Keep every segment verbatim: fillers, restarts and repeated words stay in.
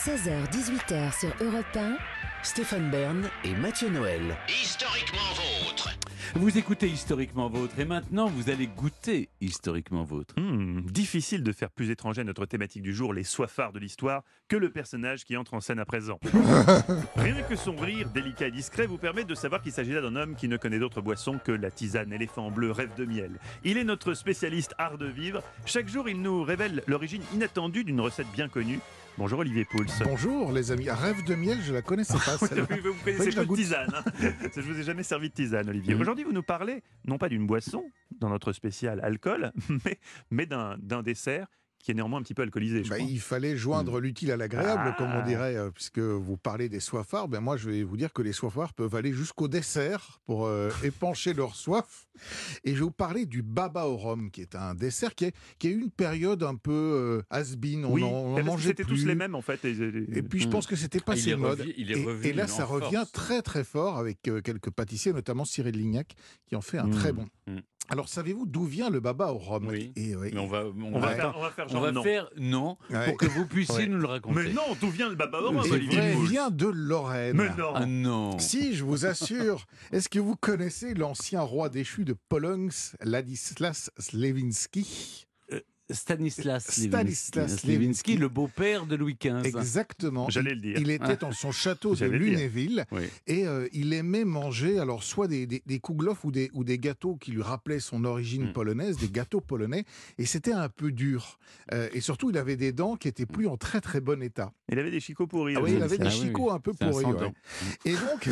seize heures dix-huit heures sur Europe un, Stéphane Bern et Mathieu Noël. Historiquement vôtre. Vous écoutez Historiquement Vôtre et maintenant vous allez goûter Historiquement Vôtre. Hmm, difficile de faire plus étranger à notre thématique du jour, les soifards de l'histoire, que le personnage qui entre en scène à présent. Rien que son rire délicat et discret vous permet de savoir qu'il s'agit là d'un homme qui ne connaît d'autre boisson que la tisane éléphant bleu rêve de miel. Il est notre spécialiste art de vivre. Chaque jour, il nous révèle l'origine inattendue d'une recette bien connue. Bonjour Olivier Pouls. Bonjour les amis. Rêve de miel, je la connaissais pas. Oui, vous connaissez je la pas de goûte. tisane. Hein. Je vous ai jamais servi de tisane, Olivier. Mhm. Aujourd'hui, vous nous parlez non pas d'une boisson dans notre spécial alcool, mais, mais d'un, d'un dessert qui est néanmoins un petit peu alcoolisé, je Bah, crois. il fallait joindre l'utile à l'agréable, Ah. comme on dirait, euh, puisque vous parlez des soifards. Ben moi, je vais vous dire que les soifards peuvent aller jusqu'au dessert pour euh, épancher leur soif. Et je vais vous parler du baba au rhum, qui est un dessert qui, est, qui a eu une période un peu euh, has-been. On Oui, en, on en parce que mangeait c'était tous plus. les mêmes en fait. Et, et- Et puis je Mm. pense que c'était Ah, passé il est de mode. revi- il est et, revenu et là, en ça revient force. très très fort avec euh, quelques pâtissiers, notamment Cyril Lignac, qui en fait un Mm. très bon. Mm. Alors, savez-vous d'où vient le baba au rhum? Oui. Et, ouais, Mais on va, on on, va va, faire, on va faire on genre va non. faire non Ouais. pour que vous puissiez Ouais. nous le raconter. Mais non, d'où vient le baba au rhum, C'est Et Olivier vrai. il Pouls? vient de Lorraine. Mais non. Ah non. Si, je vous assure. Est-ce que vous connaissez l'ancien roi déchu de Pologne, Ladislas Lewiński? Stanislas Stanislas Lewiński, Lewiński, le beau-père de Louis quinze. Exactement. J'allais le dire. Il était en son château de J'allais le dire. Lunéville Oui. et euh, il aimait manger alors soit des, des, des kouglof ou des, ou des gâteaux qui lui rappelaient son origine Mm. polonaise, des gâteaux polonais, et c'était un peu dur. Euh, et surtout, il avait des dents qui étaient plus en très très bon état. Il avait des chicots pourris. Ah oui, il avait Ah des oui, chicots oui. un peu C'est un pourris. cent ouais. ans. Et donc,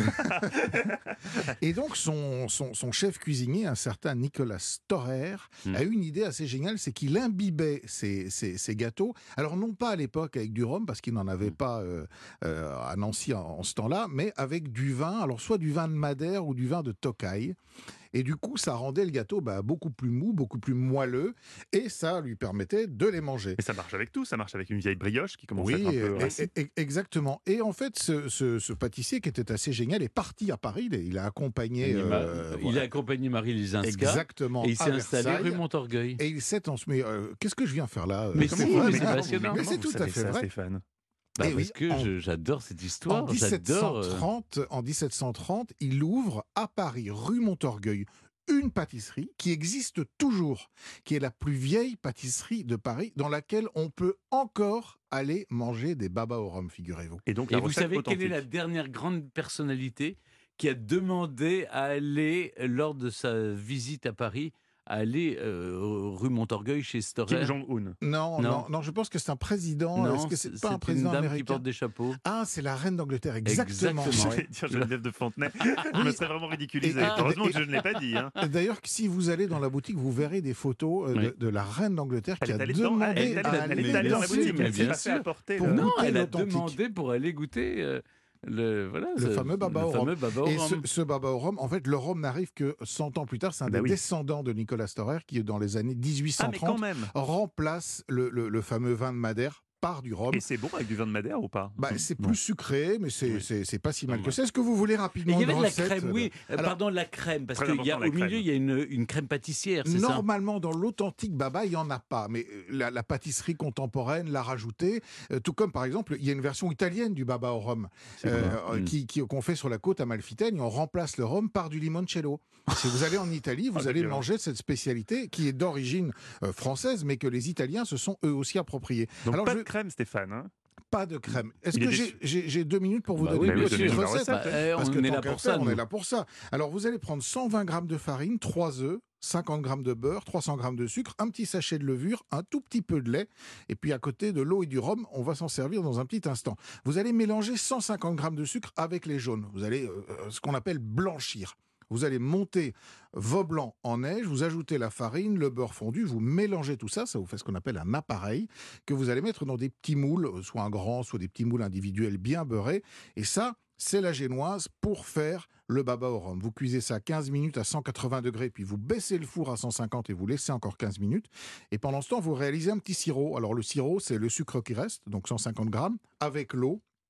et donc son, son, son chef cuisinier, un certain Nicolas Storer, Mm. a eu une idée assez géniale, c'est qu'il imbibait ses, ses, ses gâteaux. Alors non pas à l'époque avec du rhum, parce qu'il n'en avait Mm. pas euh, euh, à Nancy en, en ce temps-là, mais avec du vin, alors soit du vin de Madère ou du vin de Tokai. Et du coup, ça rendait le gâteau bah, beaucoup plus mou, beaucoup plus moelleux, et ça lui permettait de les manger. Et ça marche avec tout, ça marche avec une vieille brioche qui commence Oui, à être un peu et- racine. et- et- exactement. Et en fait, ce, ce- ce pâtissier qui était assez génial est parti à Paris. Il, il a accompagné. Il, m'a- euh, il voilà. a accompagné Marie Lisinska Exactement. et il s'est à installé Versailles. rue Montorgueil. Et il s'est en... Mais euh, qu'est-ce que je viens faire là euh, Mais comment si, vous- mais mais c'est comment- passionnant. mais Comment c'est vous tout à savez fait ça, vrai. Stéphane? Bah, Eh parce oui, que en- je- j'adore cette En histoire. J'adore. euh, dix-sept cent trente, en dix-sept cent trente, il ouvre à Paris, rue Montorgueil, une pâtisserie qui existe toujours, qui est la plus vieille pâtisserie de Paris, dans laquelle on peut encore aller manger des babas au rhum, figurez-vous. Et donc Et la vous recette savez quelle est la authentique. dernière grande personnalité qui a demandé à aller, lors de sa visite à Paris, à aller euh, rue Montorgueil chez Storer? Kim Jong-un. Non, non, Non. non, je pense que c'est un président. Non, Est-ce que c'est pas un une président dame qui américain? porte des chapeaux. Ah, c'est la reine d'Angleterre, exactement. Exactement. ouais. J'allais dire Geneviève de Fontenay. Je me serais vraiment ridiculisé. Et- Heureusement et- que je ne l'ai pas dit. Hein. Et D'ailleurs, si vous allez dans la boutique, vous verrez des photos euh, de, Oui. de la reine d'Angleterre Elle qui est a allée dedans. demandé Elle est allée- à elle aller est allée dans la bien boutique. sûr, Elle s'est bien pas fait sûr. apporter. Pour le- nous, Non, goûter elle a l'authentique. demandé pour aller goûter euh, le, voilà, Le ce- fameux baba le au fameux rhum. baba au Et ce, rhum. ce baba au rhum, en fait, le rhum n'arrive que cent ans plus tard. C'est un Bah des oui. descendants de Nicolas Storer qui, dans les années Ah, mais quand dix-huit cent trente, même. remplace le, le- le fameux vin de Madère par du rhum. Et c'est bon avec du vin de Madère ou pas? Bah, c'est Bon. plus sucré, mais c'est Oui. c'est- c'est pas si mal Ouais. que ça. Est-ce que vous voulez Et rapidement il y avait une de la recette, crème, oui. euh, Euh, Pardon, la crème, parce Très qu'au important, la milieu, crème. il y a une, une crème pâtissière, c'est ça? Normalement, dans l'authentique baba, il n'y en a pas. Mais euh, la, la pâtisserie contemporaine l'a rajouté. Euh, tout comme, par exemple, il y a une version italienne du baba au rhum C'est euh, quoi euh, Mm. qui qui- qu'on fait sur la côte amalfitaine et on remplace le rhum par du limoncello. Si vous allez en Italie, vous Ah, c'est allez violent. manger cette spécialité qui est d'origine euh, française, mais que les Italiens se sont eux aussi appropriés. Donc Alors, pas je- de crème, Stéphane. Hein. pas de crème. Est-ce Il est que j'ai déçu. j'ai- j'ai deux minutes pour vous Bah donner oui, une bien petite sûr. recette? Bah, eh, Parce on que est tant là qu'à pour faire, ça, on nous. est là pour ça. Alors, vous allez prendre cent vingt grammes de farine, trois œufs, cinquante grammes de beurre, trois cents grammes de sucre, un petit sachet de levure, un tout petit peu de lait, et puis à côté de l'eau et du rhum, on va s'en servir dans un petit instant. Vous allez mélanger cent cinquante grammes de sucre avec les jaunes. Vous allez euh, euh, ce qu'on appelle blanchir. Vous allez monter vos blancs en neige, vous ajoutez la farine, le beurre fondu, vous mélangez tout ça, ça vous fait ce qu'on appelle un appareil, que vous allez mettre dans des petits moules, euh, soit un grand, soit des petits moules individuels bien beurrés. Et ça, c'est la génoise pour faire le baba au rhum. Vous cuisez ça quinze minutes à cent quatre-vingts degrés, puis vous baissez le four à cent cinquante et vous laissez encore quinze minutes. Et pendant ce temps, vous réalisez un petit sirop. Alors le sirop, c'est le sucre qui reste, donc cent cinquante grammes, avec l'eau,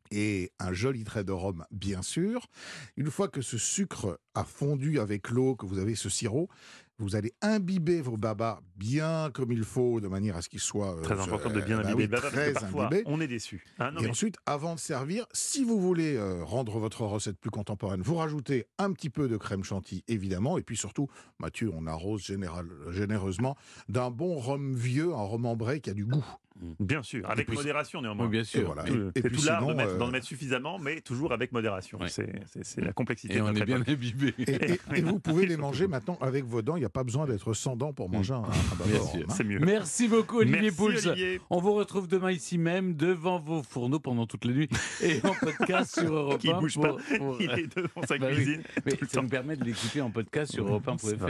et un joli trait de rhum, bien sûr. Une fois que ce sucre a fondu avec l'eau, que vous avez ce sirop, vous allez imbiber vos babas bien comme il faut, de manière à ce qu'ils soient... euh, Très important de bien euh, bah imbiber oui, le baba, parce très que parfois, imbibés. on est déçu. Hein, non, Et mais- ensuite, avant de servir, si vous voulez euh, rendre votre recette plus contemporaine, vous rajoutez un petit peu de crème chantilly, évidemment. Et puis surtout, Mathieu, on arrose général, généreusement d'un bon rhum vieux, un rhum ambré qui a du goût. Bien sûr, avec puis- modération néanmoins. Oui, bien Et sûr. voilà. Tout- Et C'est puis tout l'art de, sinon, mettre- euh, d'en mettre suffisamment, mais toujours avec modération. Ouais. C'est, c'est- c'est la complexité Et de on notre est bien époque. imbibé. Et, et- et vous pouvez les manger maintenant avec vos dents. Il n'y a pas besoin d'être sans dents pour manger un, un Bien baba sûr. rhum, hein. C'est mieux. Merci beaucoup, Olivier Merci, Pouls. Olivier. On vous retrouve demain ici même, devant vos fourneaux pendant toute la nuit et en podcast sur Europe Qui un. bouge pour- pas. pour- Il est devant sa Bah oui. cuisine. Mais tout le ça temps. nous permet de l'écouter en podcast sur europe un point f r.